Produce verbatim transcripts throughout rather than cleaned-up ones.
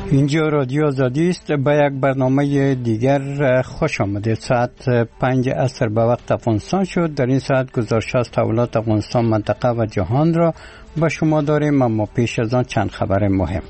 اینجا رادیو آزادی است. به یک برنامه دیگر خوش آمدید. ساعت پنج عصر به وقت افغانستان شد. در این ساعت گزارش از تحولات افغانستان، منطقه و جهان را به شما داریم، اما پیش از آن چند خبر مهم.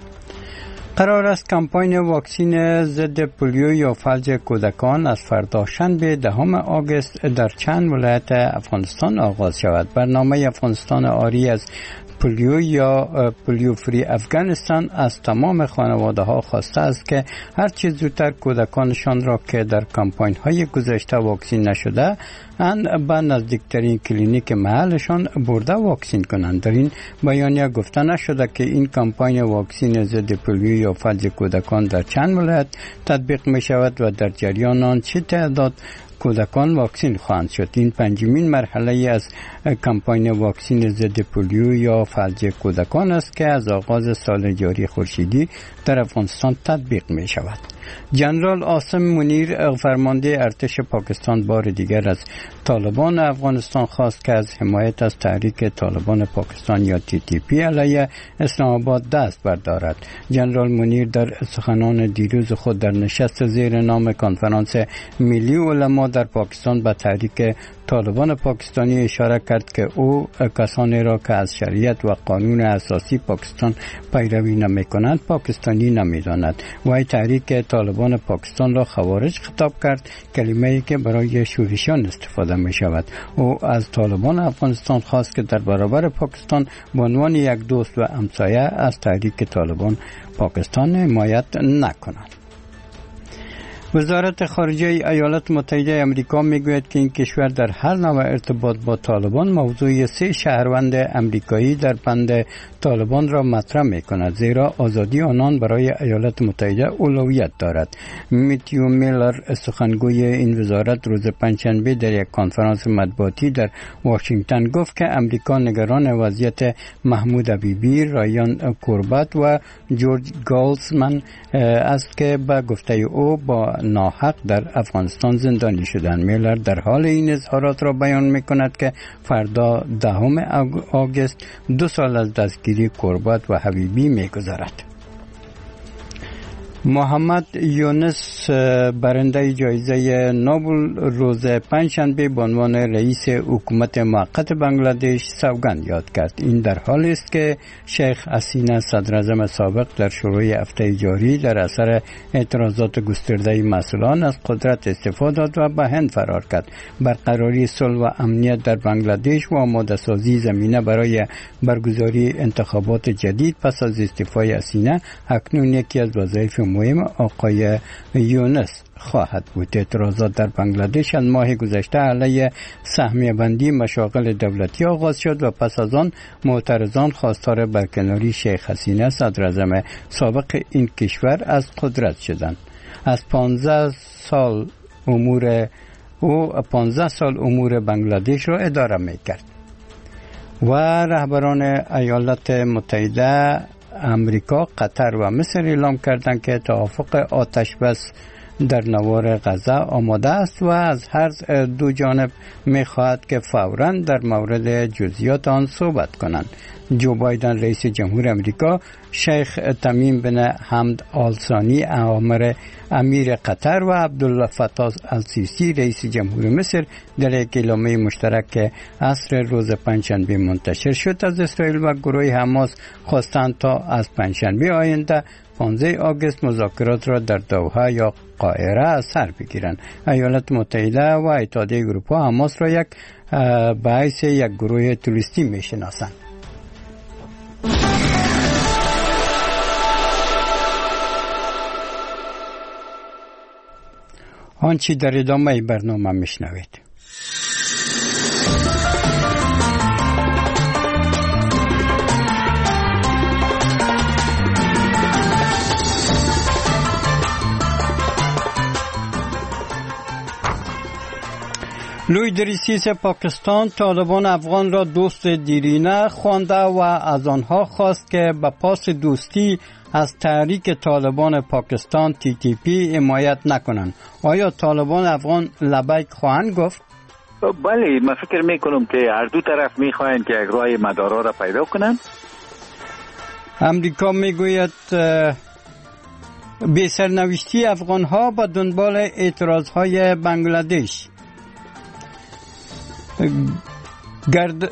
قرار است کمپاین واکسین ضد پولیو یا فلج کودکان از فردا شنبه دهم آگوست در چند ولایت افغانستان آغاز شود. برنامه افغانستان آری از پولیو یا پولیو فری افغانستان از تمام خانواده ها خواسته است که هر چه زودتر کودکانشان را که در کمپاین های گذشته واکسین نشده اند به نزدیکترین کلینیک محلشان برده واکسین کنند. در این بیانیه گفته نشده که این کمپاین واکسین ضد پولیو یا فلج کودکان در چند ولایت تطبیق می شود و در جریان آن چه تعداد کودکان واکسین خواهند شد. این پنجمین مرحله از کمپاین واکسین ضد پولیو یا فلج کودکان است که از آغاز سال جاری خورشیدی در افغانستان تطبیق می شود. جنرال عاصم منیر فرمانده ارتش پاکستان بار دیگر از طالبان افغانستان خواست که از حمایت از تحریک طالبان پاکستان یا تی تی پی علیه اسلام آباد دست بردارد. جنرال منیر در سخنان دیروز خود در نشست زیر نام کنفرانس ملی علما در پاکستان به تحریک طالبان پاکستانی اشاره کرد که او کسانی را که از شریعت و قانون اساسی پاکستان پیروی نمی کنند پاکستانی نمی داند. و تحریک طالبان پاکستان را خوارج خطاب کرد، کلمه‌ای که برای شورشیان استفاده می شود. او از طالبان افغانستان خواست که در برابر پاکستان به عنوان یک دوست و همسایه از تحریک طالبان پاکستان حمایت نکنند. وزارت خارجه ایالات متحده آمریکا میگوید که این کشور در هر نوع ارتباط با طالبان موضوع سه شهروند آمریکایی در بند طالبان را مطرح میکند، زیرا آزادی آنان برای ایالات متحده اولویت دارد. میتیو میلر سخنگوی این وزارت روز پنجشنبه در یک کنفرانس مطبوعاتی در واشنگتن گفت که آمریکا نگران وضعیت محمود حبیبی، رایان کوربت و جورج گالزمن است که به گفته او با ناحق در افغانستان زندانی شدند. میلر در حال این اظهارات را بیان میکند که فردا دهم آگوست دو سال از دستگیری کوربت و حبیبی میگذرد. محمد یونس برنده جایزه نوبل روز پنجشنبه به عنوان رئیس حکومت موقت بنگلادش سوگند یاد کرد. این در حالی است که شیخ حسینه صدراعظم سابق در شروع هفته جاری در اثر اعتراضات گسترده مسئولان از قدرت استفاده داد و به هند فرار کرد. برقراری صلح و امنیت در بنگلادش و آماده سازی زمینه برای برگزاری انتخابات جدید پس از استعفای حسینه اکنون یکی از وظایف مهم آقای یونس خواهد بود. اعتراضات در بنگلادش از ماه گذشته علیه سهمیه بندی مشاغل دولتی آغاز شد و پس از آن معترضان خواستار برکناری شیخ حسینه صدراعظم سابق این کشور از قدرت شدند. از پانزده سال امور او پانزده سال امور بنگلادش را اداره می‌کرد. و رهبران ایالات متحده امریکا، قطر و مصر اعلام کردند که توافق آتش بس در نوار غزه آماده است و از هر دو جانب می‌خواهد که فوراً در مورد جزئیات آن صحبت کنند. جو بایدن رئیس جمهور امریکا، شیخ تمیم بن حمد آل ثانی امیر امیر قطر و عبدالله فتاح السیسی رئیس جمهور مصر در یک اعلامیه مشترک که عصر روز پنجشنبه منتشر شد از اسرائیل و گروه حماس خواستند تا از پنجشنبه آینده پانزده آگوست مذاکرات را در دوحه یا قاهره سر بگیرند. ایالات متحده و اتحادیه اروپا حماس را یک به حیث یک گروه تروریستی میشناسند. آنچه در ادامه برنامه میشنوید. لوی دریسیس پاکستان طالبان افغان را دوست دیرینه خوانده و از آنها خواست که به پاس دوستی از تحریک طالبان پاکستان تی تی پی حمایت نکنند. آیا طالبان افغان لبیک خواهند گفت؟ بله، من فکر میکنم که هر دو طرف میخواهند که یک راه مدارا را پیدا کنند. امریکا میگوید به سرنوشتی افغان‌ها با دنبال اعتراض‌های بنگلادش. گرد...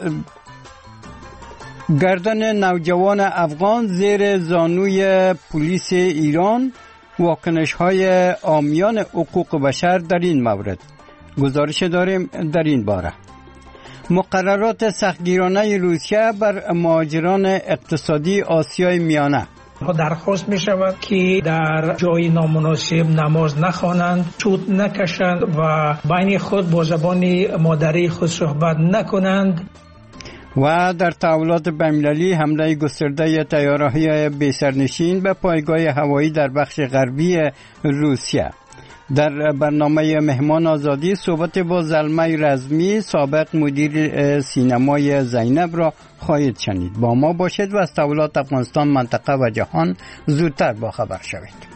گردن نوجوان افغان زیر زانوی پلیس ایران، واکنش‌های عامیان حقوق بشر در این مورد. گزارش داریم در این باره. مقررات سختگیرانه روسیه بر مهاجران اقتصادی آسیای میانه. درخواست می شود که در جای نامناسب نماز نخوانند، سود نکشند و بین خود با زبان مادری خود صحبت نکنند. و در تحولات بین‌المللی حمله گسترده طیاره‌های بی‌سرنشین به پایگاه هوایی در بخش غربی روسیه. در برنامه مهمان آزادی صحبت با زلمه رزمی، سابق مدیر سینمای زینب را خواهید شنید. با ما باشید و از تحولات افغانستان، منطقه و جهان زودتر با خبر شوید.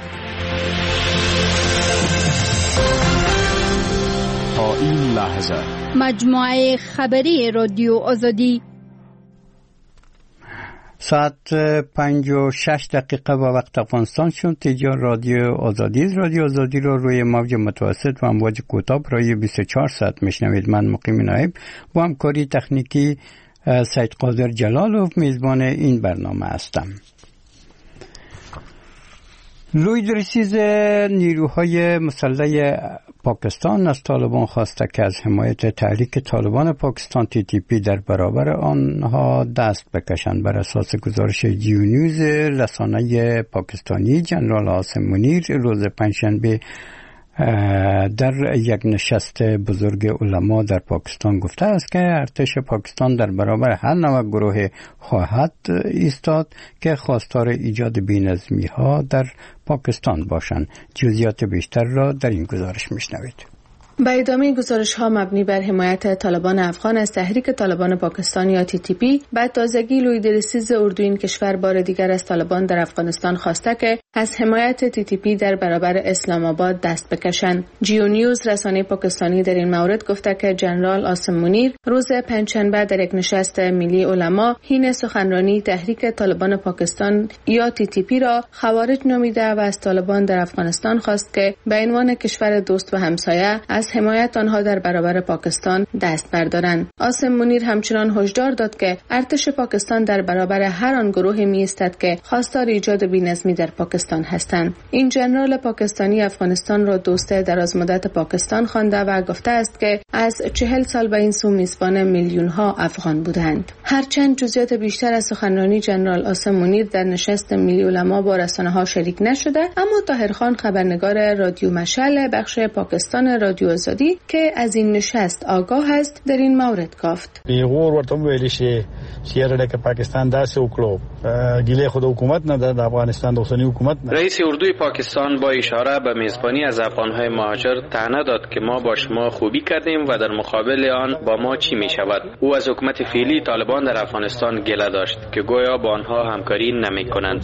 تا این لحظه مجموعه خبری رادیو آزادی ساعت پنج و شش دقیقه و وقت افغانستان شد. تیجا رادیو آزادی رادیو آزادی رو روی موج متوسط و امواج کوتاه برای بیست و چهار ساعت میشنوید. من مقیم نایب با همکاری تکنیکی سید قادر جلالوف میزبان این برنامه هستم. لوی درسیز نیروهای مسلح پاکستان از طالبان خواسته که از حمایت تحریک طالبان پاکستان تی تی پی در برابر آنها دست بکشند. بر اساس گزارش جیو نیوز رسانه پاکستانی، جنرال عاصم منیر روز پنجشنبه در یک نشست بزرگ علما در پاکستان گفته است که ارتش پاکستان در برابر هر نوع گروه خواهد ایستاد که خواستار ایجاد بی‌نظمی ها در پاکستان باشند. جزئیات بیشتر را در این گزارش میشنوید. به ادامه گزارش ها مبنی بر حمایت طالبان افغان از تحریک طالبان پاکستان یا تی تی پی، بعد تازگی لوی درسیز اردو این کشور بار دیگر از طالبان در افغانستان خواسته که از حمایت تی تی پی در برابر اسلام آباد دست بکشند. جیو نیوز رسانه پاکستانی در این مورد گفته که جنرال عاصم منیر روز پنجشنبه در یک نشست ملی علما حین سخنرانی تحریک طالبان پاکستان یا تی تی پی را خوارج نامیده و از طالبان در افغانستان خواست که به عنوان کشور دوست و همسایه از حمایت آنها در برابر پاکستان دست بردارند. عاصم منیر همچنان هشدار داد که ارتش پاکستان در برابر هر آن گروهی می ایستد که خواستار ایجاد بی‌نظمی در پاکستان هستند. این جنرال پاکستانی افغانستان را دوست دراز مدت پاکستان خوانده و گفته است که از چهل سال به این سو میزبان میلیون ها افغان بودند. هرچند جزئیات بیشتر از سخنرانی جنرال عاصم منیر در نشست ملی علما با رسانه‌ها شریک نشده، اما طاهرخان خبرنگار رادیو مشعل بخش پاکستان رادیو آزادی که از این نشست آگاه است در این مورد گفت: پیغور ورته ویل شي چې د پاکستان داسې وکړو ګیله خود حکومت نه د افغانستان د اوسنی حکومت نه. رئیس اردوی پاکستان با اشاره به میزبانی از افغان‌های مهاجر طعنه داد که ما با شما خوبی کردیم و در مقابل آن با ما چی می شود. او از حکومت فعلی طالبان در افغانستان گله داشت که گویا با آنها همکاری نمی کنند.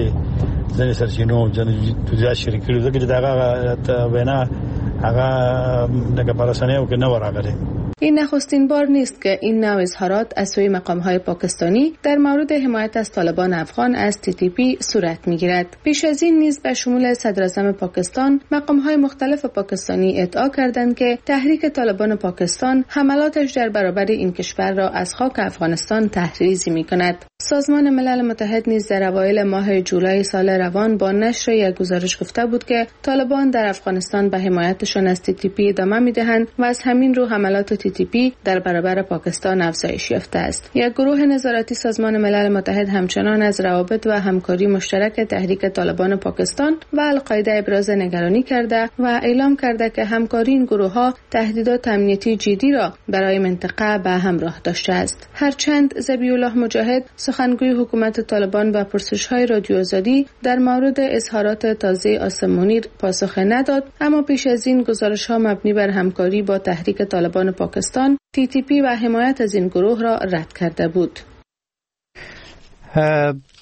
ځنې سرچینو ځنې توجیه شریک کړي ځکه چې دغه وینا هغه دغه پرسنیو کې نه ورغلي. این نخستین بار نیست که این نوع اظهارات از سوی مقام‌های پاکستانی در مورد حمایت از طالبان افغان از تی تی پی صورت می‌گیرد. پیش از این نیز به شمول صدراعظم پاکستان، مقام‌های مختلف پاکستانی ادعا کردند که تحریک طالبان پاکستان حملاتش در برابر این کشور را از خاک افغانستان تحریزی می‌کند. سازمان ملل متحد نیز در اوایل ماه جولای سال روان با نشر یک گزارش گفته بود که طالبان در افغانستان به حمایتشان از تی تی پی ادامه می‌دهند و از همین رو حملات تی تی پی در برابر پاکستان افزایش یافته است. یک گروه نظارتی سازمان ملل متحد همچنان از روابط و همکاری مشترک تحریک طالبان پاکستان و القاعده ابراز نگرانی کرده و اعلام کرده که همکاری این گروه‌ها تهدیدات امنیتی جدی را برای منطقه به همراه داشته است. هرچند ذبیح الله مجاهد سخنگوی حکومت طالبان به پرسش‌های رادیو آزادی در مورد اظهارات تازه عاصم منیر پاسخ نداد، اما پیش از این گزارش‌ها مبنی بر همکاری با تحریک طالبان پاکستان تی تی پی و حمایت از این گروه را رد کرده بود.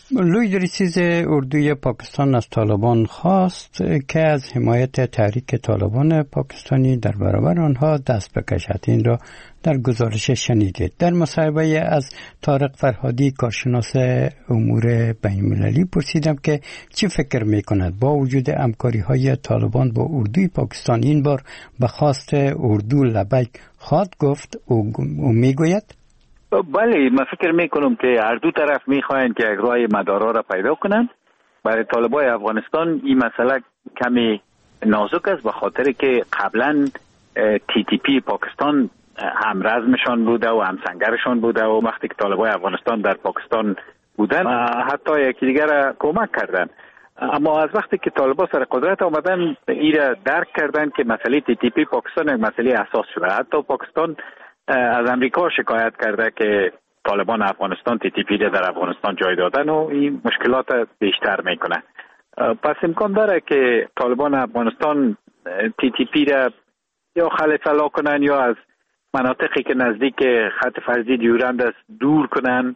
لوی دریسیز اردوی پاکستان از طالبان خواست که از حمایت تحریک طالبان پاکستانی در برابر آنها دست بکشد. این را در گزارش شنیدید. در مصاحبه از طارق فرهادی کارشناس امور بین‌المللی پرسیدم که چی فکر میکند با وجود همکاری های طالبان با اردوی پاکستان این بار به خواست اردو لبیک خواهد گفت او, او میگوید بله، من فکر میکنم که هر دو طرف میخواین که یک راه مدارا را پیدا کنن. برای طالبای افغانستان این مسئله کمی نازک است، به خاطر که قبلا تی تی پی پاکستان هم رزمشان بوده و هم سنگرشان بوده و وقتی که طالبای افغانستان در پاکستان بودن حتی یکی دیگر را کمک کردن. اما از وقتی که طالبان سر قدرت آمدن این را درک کردن که مسئله تی تی پی پاکستان یک مسئله اساس شده. حتی پاکستان از امریکا شکایت کرده که طالبان افغانستان تی تی پی را در افغانستان جای دادن و این مشکلات بیشتر میکنه. پس امکان داره که طالبان افغانستان تی تی پی را یا خلع کنن یا از مناطقی که نزدیک خط فلزی دیورند است دور کنن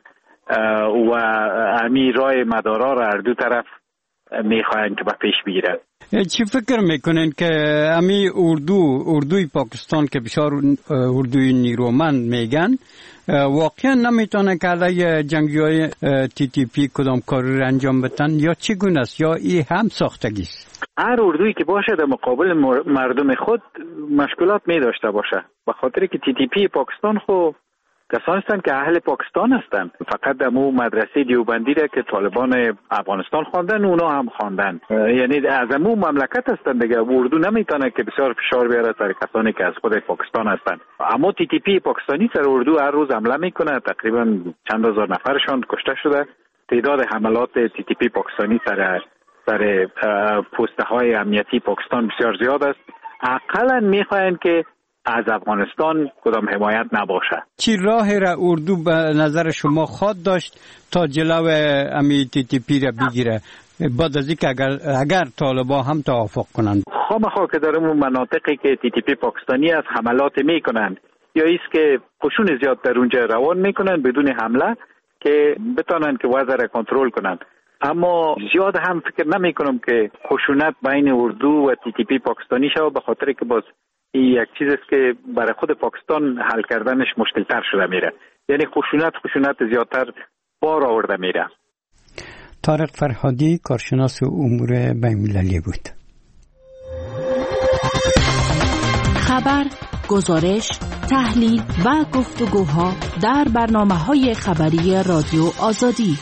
و امی راه مدارا را هر دو طرف میخواین که به پیش بگیرن. چی فکر میکنین که امی اردو اردوی پاکستان که بسیار اردوی نیرومند میگن واقعا نمیتونه که علیه جنگجوی تی تی پی کدام کاری را انجام بدن یا چگونه است یا این هم ساختگی است؟ هر اردویی که باشه در مقابل مردم خود مشکلات می داشته باشه، به خاطر که تی تی پی پاکستان خو کسانی هستند که اهل پاکستان هستند. فقط در مو مدرسه دیوبندی را که طالبان افغانستان خواندن اونا هم خواندن، یعنی از مو مملکت هستند دیگه. اردو نمیتونه که بسیار فشار بیاره سر کسانی که از خود پاکستان هستند. اما تی تی پی پاکستانی سر اردو هر روز حمله میکنه، تقریبا چند هزار نفرشان کشته شده. تعداد حملات تی تی پی پاکستانی سر سر پسته های امنیتی پاکستان بسیار زیاد است. اقلا میخواین که از افغانستان کدام حمایت نباشه. چی راه را اردو به نظر شما خواد داشت تا جلو امی تی تی پی را بگیره بعد از اینکه اگر اگر طالبان هم توافق کنند؟ خامخا که در اون مناطقی که تی تی پی پاکستانی از حملات میکنند یا ایست که قشون زیاد در اونجا روان میکنند بدون حمله که بتونن که وضع را کنترل کنند. اما زیاد هم فکر نمی کنم که خشونت بین اردو و تی تی پی پاکستانی شود، به خاطر که باز این یک چیز است که برای خود پاکستان حل کردنش مشکلتر شده میره، یعنی خشونت خشونت زیادتر بار آورده میره. طارق فرهادی کارشناس امور بین‌المللی بود. خبر، گزارش، تحلیل و گفتگوها در برنامه‌های خبری رادیو آزادی.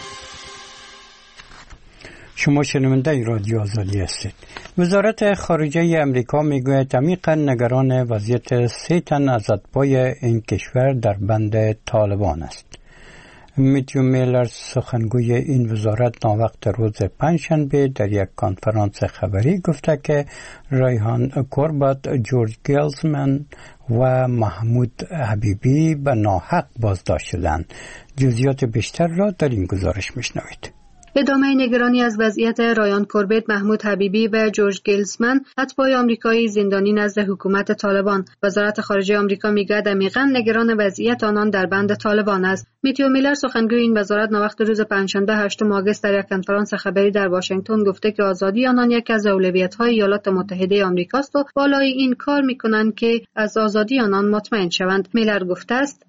شما شنونده رادیو آزادی هستید. وزارت خارجه امریکا میگوید عمیقاً نگران وضعیت سه تن از اتباع این کشور در بند طالبان است. میتیو میلر سخنگوی این وزارت ناوقت روز پنجشنبه در یک کنفرانس خبری گفته که ریحان کوربت، جورج گیلزمن و محمود حبیبی به ناحق بازداشت شدند. جزئیات بیشتر را در این گزارش میشنوید. ادامه نگرانی از وضعیت رایان کوربت، محمود حبیبی و جورج گیلزمن، اتباع آمریکایی زندانی نزد حکومت طالبان. وزارت خارجه آمریکا میگوید عمیقاً نگران وضعیت آنان در بند طالبان است. میتیو میلر سخنگوی این وزارت نوقت روز پنجشنبه هشتم آگوست در یک کنفرانس خبری در واشنگتن گفته که آزادی آنان یکی از اولویت‌های ایالات متحده آمریکاست و بالای این کار می‌کنند که از آزادی آنان مطمئن شوند. میلر گفته است: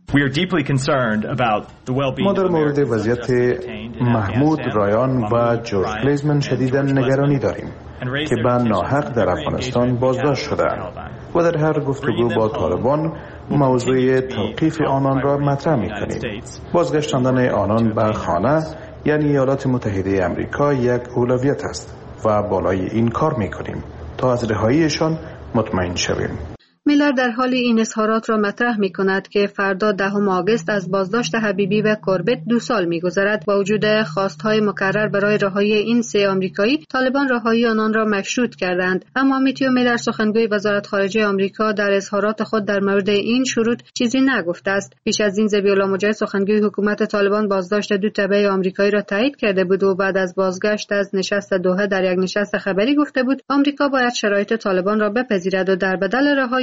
ما در مورد وضعیت محمود، رایان و جورج گلیزمن شدیداً نگرانی داریم که به ناحق در افغانستان بازداشت شدند و در هر گفتگو با طالبان موضوع توقیف آنان را مطرح می‌کنیم. بازگشتاندن آنان به خانه یعنی ایالات متحده آمریکا یک اولویت است و بالای این کار می‌کنیم تا از رهاییشان مطمئن شویم. میلر در حال این اظهارات را مطرح می کند که فردا دهم آگوست از بازداشت حبیبی و کوربت دو سال می گذرد. با وجود خواستهای مکرر برای رهایی این سه آمریکایی، طالبان رهایی آنان را مشروط کردند. اما میتیو میلر سخنگوی وزارت خارجه آمریکا در اظهارات خود در مورد این شروط چیزی نگفته است. پیش از این ذبیح‌الله مجاهد سخنگوی حکومت طالبان بازداشت دو تبع آمریکایی را تایید کرده بود و بعد از بازگشت از نشست دوحه در یک نشست خبری گفته بود آمریکا باید شرایط طالبان را بپذیرد و در بدل رهایی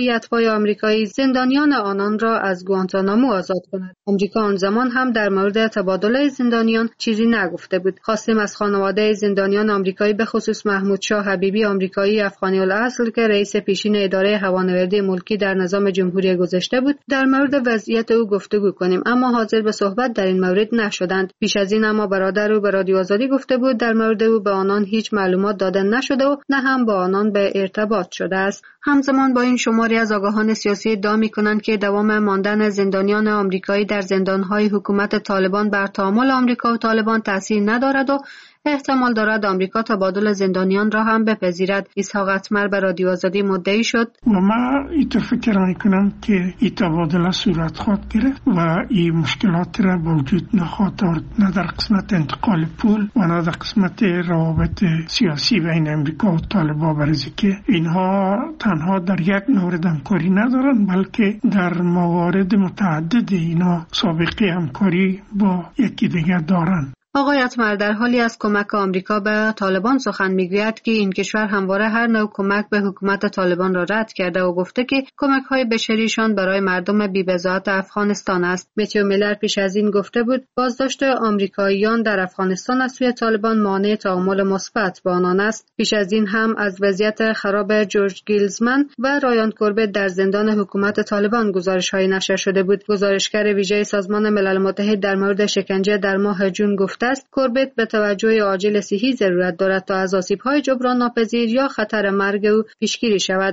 همه اتباع آمریکایی زندانیان آنان را از گوانتانامو آزاد کند. آمریکا آن زمان هم در مورد تبادل زندانیان چیزی نگفته بود. خواستیم از خانواده زندانیان آمریکایی به خصوص محمود شاه حبیبی آمریکایی افغانی الاصل که رئیس پیشین اداره هوانوردی ملکی در نظام جمهوری گذشته بود در مورد وضعیت او گفتگو کنیم، اما حاضر به صحبت در این مورد نشدند. پیش از این اما برادر او به رادیو آزادی گفته بود در مورد او به آنان هیچ معلومات داده نشده و نه هم با آنان به ارتباط شده است. همزمان با این شماری از آگاهان سیاسی ادعا می‌کنند که دوام ماندن زندانیان آمریکایی در زندان‌های حکومت طالبان بر تعامل آمریکا و طالبان تاثیر ندارد و احتمال دارد آمریکا تبادل زندانیان را هم بپذیرد. اسحاق اتمر به رادیو آزادی مدعی شد و من اینطور فکر میکنم که این تبادل صورت خواهد گرفت و این مشکلات را با وجود نخواهد آورد، نه در قسمت انتقال پول و نه در قسمت روابط سیاسی بین امریکا و طالبان، برای که اینها تنها در یک مورد همکاری ندارند بلکه در موارد متعدد اینا سابقه همکاری با یکی دیگر دارند. آقای اتمر در حالی از کمک آمریکا به طالبان سخن میگوید که این کشور همواره هر نوع کمک به حکومت طالبان را رد کرده و گفته که کمک‌های بشریشان برای مردم بی‌بضاعت افغانستان است. متیو میلر پیش از این گفته بود بازداشت آمریکاییان در افغانستان از سوی طالبان مانع تعامل مثبت با آنان است. پیش از این هم از وضعیت خراب جورج گیلزمن و رایان کوربت در زندان حکومت طالبان گزارش‌های نشر شده بود. گزارشگر ویژه سازمان ملل متحد در مورد شکنجه در ماه جون گفته است کوربت به توجه عاجل صحی ضرورت دارد تا از آسیب‌های جبران ناپذیر یا خطر مرگ او پیشگیری شود.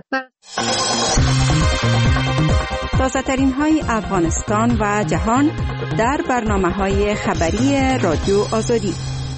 تازه‌ترین های افغانستان و جهان در برنامه‌های خبری رادیو آزادی.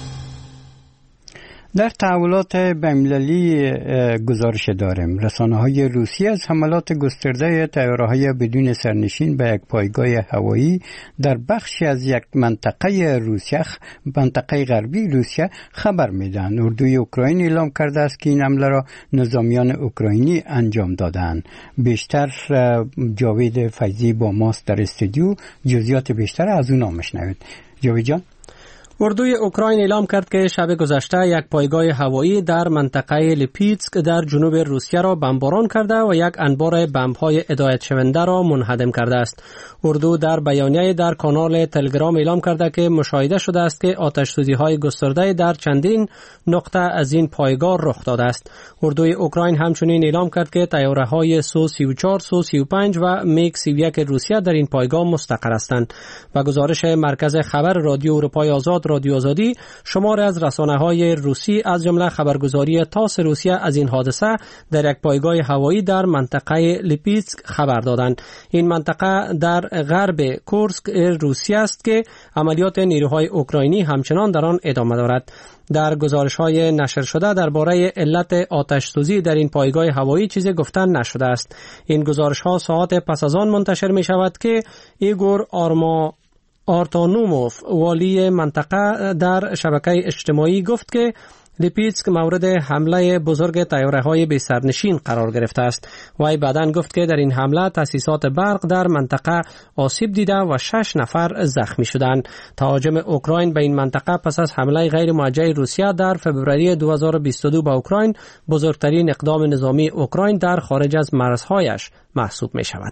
در تحولات بین‌المللی گزارش داریم. رسانه‌های روسیه از حملات گسترده طیاره‌های بدون سرنشین به یک پایگاه هوایی در بخشی از یک منطقه روسیه منطقه غربی روسیه خبر میدن. اردوی اوکراین اعلام کرده است که این حمله را نظامیان اوکراینی انجام دادند. بیشتر جاوید فیضی با ماست در استودیو، جزئیات بیشتر از اون میشنوید. جاوید جان. اردوی اوکراین اعلام کرد که شب گذشته یک پایگاه هوایی در منطقه لیپیتسک در جنوب روسیه را بمباران کرده و یک انبار بمب‌های هدایت شونده را منهدم کرده است. اردو در بیانیه در کانال تلگرام اعلام کرده که مشاهده شده است که آتش‌سوزی‌های گسترده در چندین نقطه از این پایگاه رخ داده است. اردوی اوکراین همچنین اعلام کرد که طیاره‌های سو سی و چهار، سو سی و پنج و میگ سی و یک روسیه در این پایگاه مستقر هستند. و گزارش مرکز خبر رادیو اروپای آزاد رادیو آزادی شمار از رسانه‌های روسی از جمله خبرگزاری تاس روسیه از این حادثه در یک پایگاه هوایی در منطقه لیپیتسک خبر دادند. این منطقه در غرب کورسک روسیه است که عملیات نیروهای اوکراینی همچنان در آن ادامه دارد. در گزارش‌های نشر شده درباره علت آتش‌سوزی در این پایگاه هوایی چیزی گفتن نشده است. این گزارش‌ها ساعات پس از آن منتشر می‌شود که ایگور آرما آرتانوموف والی منطقه در شبکه اجتماعی گفت که لیپیتسک مورد حمله بزرگ طیاره‌های بی سرنشین قرار گرفته است. وی بعداً گفت که در این حمله تأسیسات برق در منطقه آسیب دیده و شش نفر زخمی شدند. تهاجم اوکراین به این منطقه پس از حمله غیر موجه روسیه در فوریه دو هزار و بیست و دو به اوکراین بزرگترین اقدام نظامی اوکراین در خارج از مرزهایش محسوب می شود.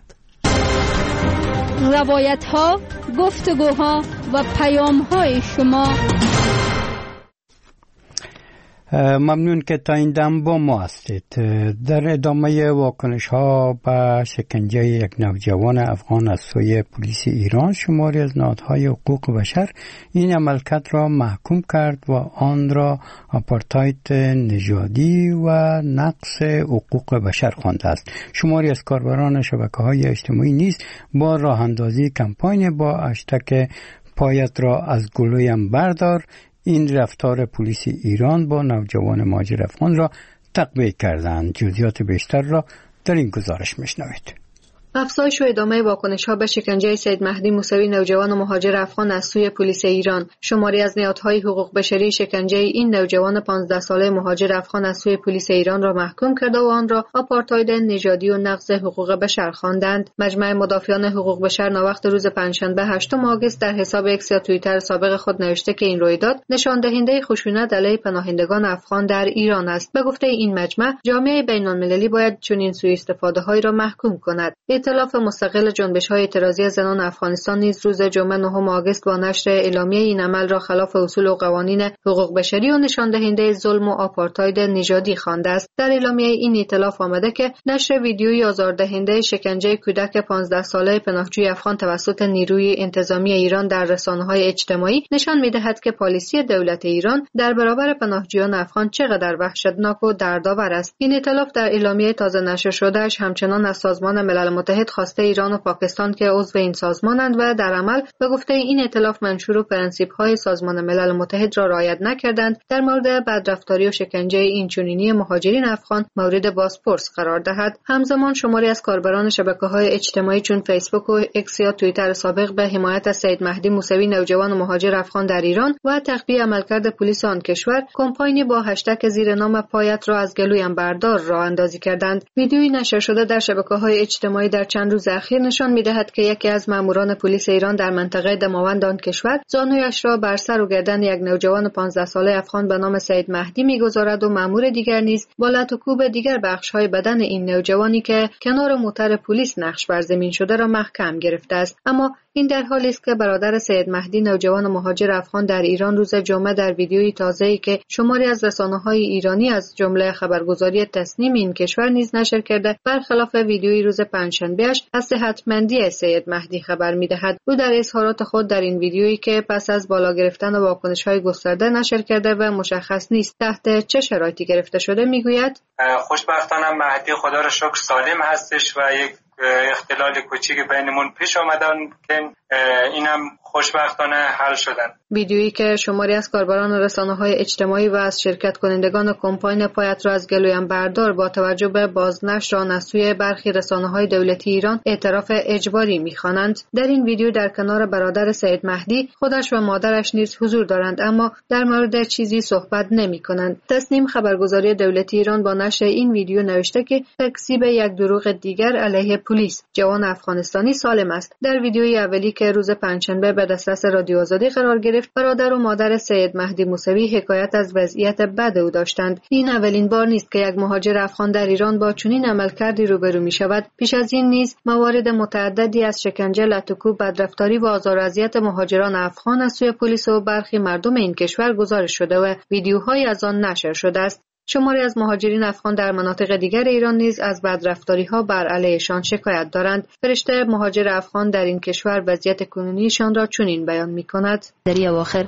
روایت ها، گفتگوها و پیام های شما. ممنون که تا این دم با ما هستید. در ادامه واکنش ها به شکنجه یک نوجوان افغان از سوی پلیس ایران، شماری از نهادهای حقوق بشر این عملکرد را محکوم کرد و آن را آپارتاید نژادی و نقض حقوق بشر خوانده است. شماری از کاربران شبکه‌های اجتماعی نیز با راه اندازی کمپاین با هشتگ پایت را از گلویم بردار این رفتار پلیس ایران با نوجوان مهاجر افغان را تقویه کردند. جزئیات بیشتر را در این گزارش میشنوید. افزایش و ادامه واکنش‌ها به شکنجه سید مهدی موسوی نوجوان مهاجر افغان از سوی پلیس ایران. شماری از نهادهای حقوق بشری شکنجه این نوجوان پانزده ساله مهاجر افغان از سوی پلیس ایران را محکوم کرده و آن را آپارتاید نژادی و نقض حقوق بشر خواندند. مجمع مدافعان حقوق بشر ناوقت روز پنجشنبه هشتم آگوست در حساب اکس یا توییتر سابق خود نوشته که این رویداد نشان دهنده خشونت علیه پناهندگان افغان در ایران است. به گفته این مجمع، جامعه بین‌المللی باید چنین سوء استفاده‌هایی را محکوم کند. ائتلاف مستقل جنبش‌های اعتراضی زنان افغانستان نیز روز جمعه نهم آگوست با نشر اعلامیه این عمل را خلاف اصول و قوانین حقوق بشری و نشان دهنده ظلم و آپارتاید نژادی خوانده است. در اعلامیه این ائتلاف آمده که نشر ویدیویی آزاردهنده شکنجه کودک پانزده ساله پناهجوی افغان توسط نیروی انتظامی ایران در رسانه‌های اجتماعی نشان می‌دهد که پالیسی دولت ایران در برابر پناهجویان افغان چقدر وحشتناک و دردآور است. این ائتلاف در اعلامیه تازه نشر شده‌اش همچنان از سازمان ملل متحد خواسته ایران و پاکستان که عضو این سازمانند و در عمل به گفته این ائتلاف منشور و پرنسیپ‌های سازمان ملل متحد را رعایت نکردند، در مورد بدرفتاری و شکنجه این چنینی مهاجرین افغان مورد بازپرس قرار دهد. همزمان شماری از کاربران شبکه‌های اجتماعی چون فیسبوک و اکس یا توییتر سابق به حمایت از سید مهدی موسوی نوجوان مهاجر افغان در ایران و تقویه عملکرد پلیس آن کشور کمپینی با هشتگ زیر نام پایت را از گلویم بردار راه اندازی کردند. ویدیویی نشر شده در شبکه‌های اجتماعی در چند روز اخیر نشان می‌دهد که یکی از ماموران پلیس ایران در منطقه دماوند آن کشور زانویش را بر سر و گردن یک نوجوان پانزده ساله افغان به نام سید مهدی می‌گذارد و مامور دیگر نیز با لط و کوب دیگر بخش‌های بدن این نوجوانی که کنار موتر پلیس نقش بر زمین شده را محکم گرفته است. اما این در حالی است که برادر سید مهدی نوجوان مهاجر افغان در ایران روز جمعه در ویدیویی تازه‌ای که شماری از رسانه‌های ایرانی از جمله خبرگزاری تسنیم این کشور نیز نشر کرده، برخلاف ویدیویی روز پنجشنبه‌اش از صحتمندی سید مهدی خبر می‌دهد. او در اظهارات خود در این ویدیویی که پس از بالا گرفتن واکنش‌های گسترده نشر کرده و مشخص نیست تحت چه شرایطی گرفته شده می‌گوید: خوشبختانه مهدی خدا را شکر سالم هستش و یک اختلال کوچیک بینمون پیش آمدن که اینم خوشبختانه حل شدن. ویدیویی که شماری از کاربران رسانه‌های اجتماعی و از شرکت کنندگان کمپاین پایت را از گلویم بردار با توجه به بازنشر آن از سوی برخی رسانه‌های دولتی ایران اعتراف اجباری می‌خوانند. در این ویدیو در کنار برادر سید مهدی خودش و مادرش نیز حضور دارند، اما در مورد چیزی صحبت نمی‌کنند. تسنیم خبرگزاری دولتی ایران با نشر این ویدیو نوشته که تکذیب یک دروغ دیگر علیه پلیس، جوان افغانستانی سالم است. در ویدیوی اولی که روز پنجشنبه به دسترس رادیو آزادی قرار گرفت، برادر و مادر سید مهدی موسوی حکایت از وضعیت بد او داشتند. این اولین بار نیست که یک مهاجر افغان در ایران با چنین عملکردی روبرو می شود. پیش از این نیز موارد متعددی از شکنجه، لط و کوب، بدرفتاری و آزار و اذیت مهاجران افغان از سوی پلیس و برخی مردم این کشور گزارش شده و ویدیوهایی از آن نشر شده است. شماری از مهاجرین افغان در مناطق دیگر ایران نیز از بدرفتاری‌ها بر علیهشان شکایت دارند. فرشته مهاجر افغان در این کشور وضعیت کنونیشان را چنین بیان می‌کند: در اواخر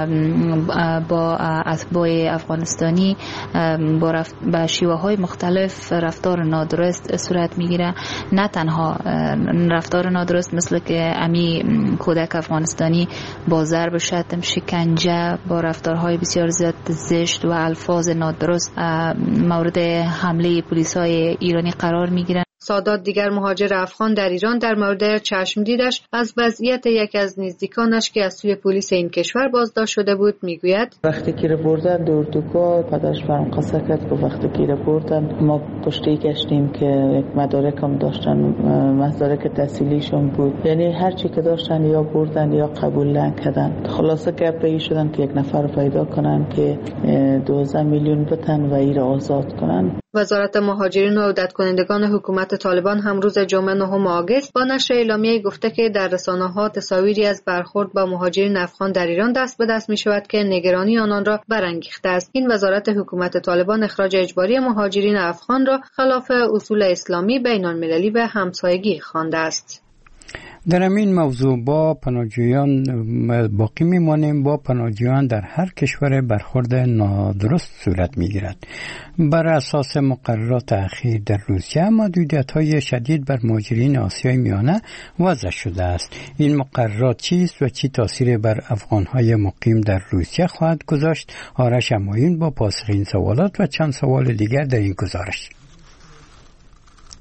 با اتباع افغانستانی با رفت به شیوه‌های مختلف رفتار نادرست صورت می‌گیره. نه تنها رفتار نادرست مثل که امی کودک افغانستانی با ضرب شتم، شکنجه، با رفتارهای بسیار زیاد زشت و الفاظ نادرست مورد حمله پلیس‌های ایرانی قرار می‌گیرند. سادات دیگر مهاجر افغان در ایران در مورد چشم دیدش از وضعیت یکی از نزدیکانش که از سوی پلیس این کشور بازداشت شده بود میگوید: وقتی که بردن دور دوکا پدرش برام قصه کرد که وقتی که بردن ما پشتی گشتیم که یک مدارک هم داشتن، مدارک تحصیلیشون بود، یعنی هر چی که داشتن یا بردن یا قبول نکردن. خلاصه گپ به این شدن که یک نفر پیدا کنن که دوازده میلیون بتن و این را آزاد کنن. وزارت مهاجرین و عودت کنندگان حکومت طالبان هم روز جمعه نهم آگوست با نشر اعلامیه گفته که در رسانه‌ها تصاویری از برخورد با مهاجرین افغان در ایران دست به دست می‌شود که نگرانی آنان را برانگیخته است. این وزارت حکومت طالبان اخراج اجباری مهاجرین افغان را خلاف اصول اسلامی بین‌المللی به همسایگی خوانده است. در این موضوع با پناهجویان باقی میمانیم. با پناهجویان در هر کشور برخورد نادرست صورت میگیرد. بر اساس مقررات اخیر در روسیه محدودیت‌های شدید بر مهاجرین آسیای میانه وضع شده است. این مقررات چیست و چی تاثیر بر افغان‌های مقیم در روسیه خواهد گذاشت؟ آرش امایون با پاسخ این سوالات و چند سوال دیگر در این گزارش.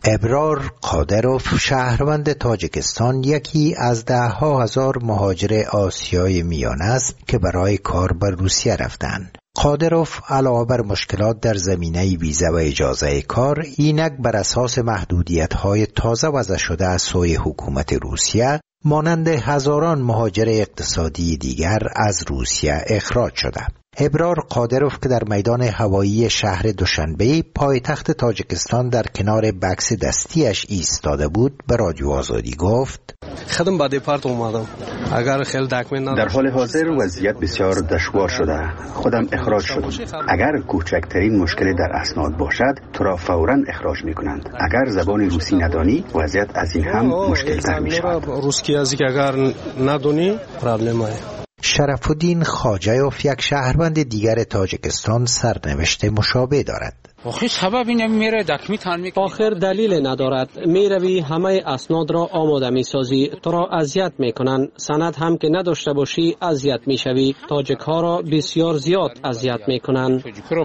ابرار قادروف، شهروند تاجیکستان، یکی از ده ها هزار مهاجر آسیای میانه است که برای کار به روسیه رفتند. قادروف علاوه بر مشکلات در زمینه ویزا و اجازه کار، اینک بر اساس محدودیت‌های تازه وضع شده از سوی حکومت روسیه مانند هزاران مهاجر اقتصادی دیگر از روسیه اخراج شده. ابرار قادروف که در میدان هوایی شهر دوشنبه پایتخت تاجیکستان در کنار بکس دستیش ایستاده بود به رادیو آزادی گفت: خدم با دیپارت اومدم. اگر خیلی دکمنت در حال حاضر وضعیت بسیار دشوار شده. خودم اخراج شدم. اگر کوچکترین مشکلی در اسناد باشد تو را فوراً اخراج میکنند. اگر زبان روسی ندانی وضعیت از این هم مشکل تر می شود. روسی ازیک اگر ندونی پرابلم است. شرفالدین خاجیوف، یک شهروند دیگر تاجیکستان، سرنوشت مشابه دارد. آخر دلیل ندارد، میروی همه اسناد را آماده میسازی، تو را اذیت میکنن، سند هم که نداشته باشی اذیت میشوی. تاجیک ها را بسیار زیاد اذیت میکنن.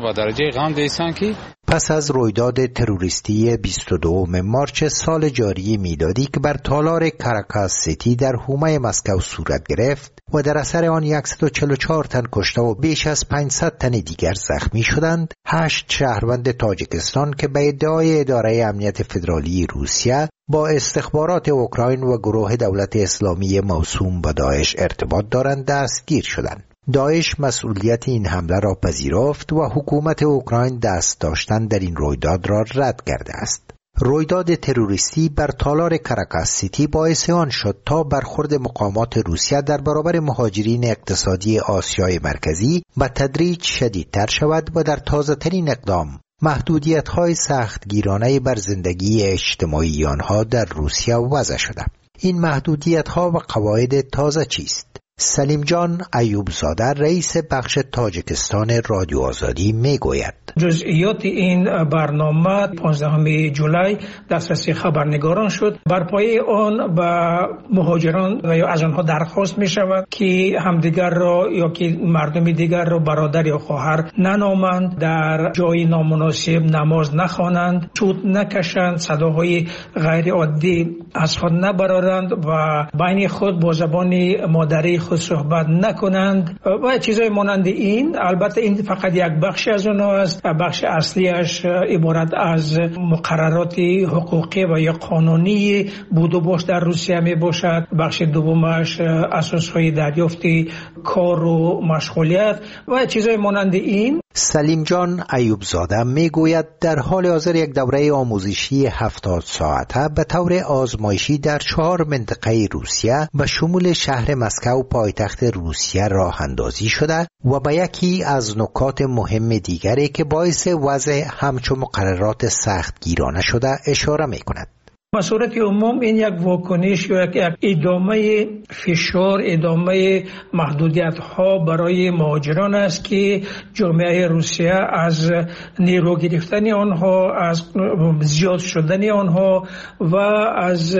پس از رویداد تروریستی بیست و دوم مارچ سال جاری میلادی که بر تالار کاراکاس سیتی در حومه مسکو صورت گرفت و در اثر آن صد و چهل و چهار تن کشته و بیش از پانصد تن دیگر زخمی شدند، هشت شهروند تاجیکستان که به ادعای اداره امنیت فدرالی روسیه با استخبارات اوکراین و گروه دولت اسلامی موسوم به داعش ارتباط دارند دستگیر شدند. داعش مسئولیت این حمله را پذیرفت و حکومت اوکراین دست داشتن در این رویداد را رد کرده است. رویداد تروریستی بر تالار کاراکاس سیتی باعث آن شد تا برخورد مقامات روسیه در برابر مهاجرین اقتصادی آسیای مرکزی به تدریج شدیدتر شود و در تازه‌ترین اقدام محدودیت‌های سختگیرانه بر زندگی اجتماعی آنها در روسیه وضع شده. این محدودیت‌ها و قواعد تازه چیست؟ سلیم جان ایوب زاده، رئیس بخش تاجیکستان رادیو آزادی میگوید: جزئیات این برنامه پانزدهم جولای دسترسی خبرنگاران شد. بر پایه آن به مهاجران و یا از آنها درخواست می شود که همدیگر را یا که مردم دیگر را برادر یا خواهر ننامند، در جای نامناسب نماز نخوانند، سود نکشند، صداهای غیر عادی از خود نبرارند و بین خود با زبان مادری خود صحبت نکنند و چیزای مانند این. البته این فقط یک بخش از اونها است. بخش اصلیش عبارت از مقررات حقوقی و یا قانونی بود و باش در روسیه می باشد. بخش دومش اساسهای دریافت کار و مشغولیت و چیزای مانند این. سلیم جان ایوب زاده می گوید در حال حاضر یک دوره آموزشی هفتاد ساعته به طور آزمایشی در چهار منطقه روسیه به شمول شهر مسکو پایتخت روسیه راه اندازی شده و به یکی از نکات مهم دیگری که باعث وضع همچو مقررات سختگیرانه شده اشاره می کند. به صورت عموم این یک واکنش یا یک ادامه فشار، ادامه محدودیت ها برای مهاجران است که جامعه روسیه از نیرو گرفتن آنها، از زیاد شدن آنها و از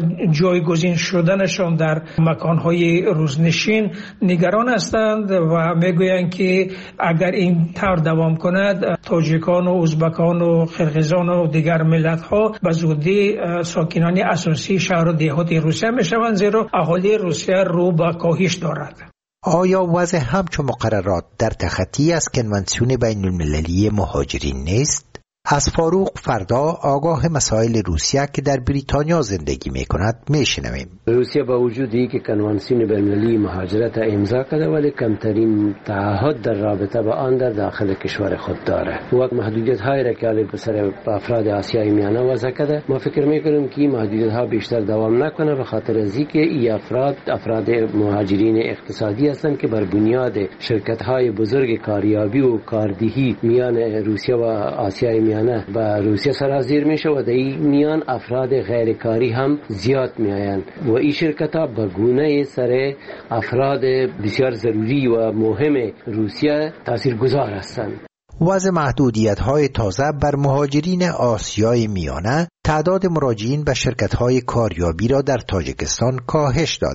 جایگزین شدنشان در مکانهای روزنشین نگران هستند و میگویند که اگر این طور دوام کند تاجیکان و ازبکان و قرقیزان و دیگر ملت ها به زودی ساکنان اساسی شهر و دهات روسیه میشوند، زیرا اهالی روسیه رو به کاهش دارد. آیا وضع همچون مقررات در تخطی از کنوانسیون بین المللی مهاجرین نیست؟ از فاروق فردا، آگاه مسائل روسیه که در بریتانیا زندگی می کند، می شنویم. روسیه با وجودی که کنوانسیون بین المللی مهاجرت امضا کرده ولی کمترین تعهد در رابطه با آن در داخل کشور خود داره و محدودیت هایی را که علیه بسر افراد آسیای میانه وضع کرده. ما فکر می کنیم که محدودیت ها بیشتر دوام نکنه به خاطر از اینکه این افراد افراد مهاجرین اقتصادی هستند که بر بنیاد شرکت های بزرگ کاریابی و کاردهی میان روسیه و آسیای میانه با روسیه سرازیر میشه و در این میان افراد غیرکاری هم زیاد میآیند و این شرکت ها به گونه سر افراد بسیار ضروری و مهم روسیه تاثیرگذار هستند. وضع محدودیت‌های تازه بر مهاجرین آسیای میانه تعداد مراجعین به شرکت‌های کاریابی را در تاجیکستان کاهش داده.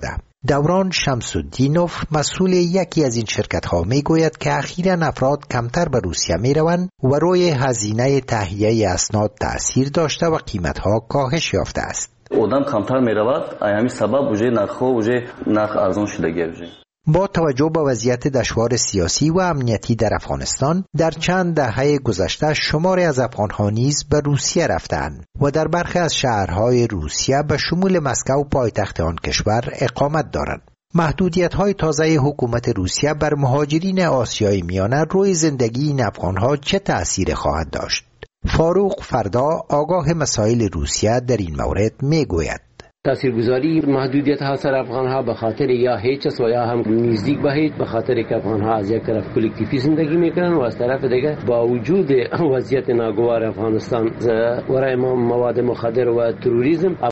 دوران شمس‌الدینوف مسئول یکی از این شرکت‌ها میگوید که اخیراً افراد کمتر به روسیه میروند و روی هزینه تهیه اسناد تأثیر داشته و قیمت‌ها کاهش یافته است. odam kamtar meravad ayami sabab uje narxo uje narx arzon shudagi uje. با توجه به وضعیت دشوار سیاسی و امنیتی در افغانستان در چند دهه گذشته شماری از افغان‌ها نیز به روسیه رفتند و در برخی از شهرهای روسیه به شمول مسکو پایتخت آن کشور اقامت دارند. محدودیت‌های تازه حکومت روسیه بر مهاجرین آسیای میانه روی زندگی این افغان‌ها چه تأثیر خواهد داشت؟ فاروق فردا آگاه مسائل روسیه در این مورد میگوید. تاثیرگذاری محدودیت ها سر افغان ها به خاطر یا هیچ است و یا هم نزدیک به هیچ، به خاطر که افغان ها از یک طرف کلکتیفی زندگی میکنن و از طرف دیگه با وجود وضعیت ناگوار افغانستان ورای مواد مخدر و تروریسم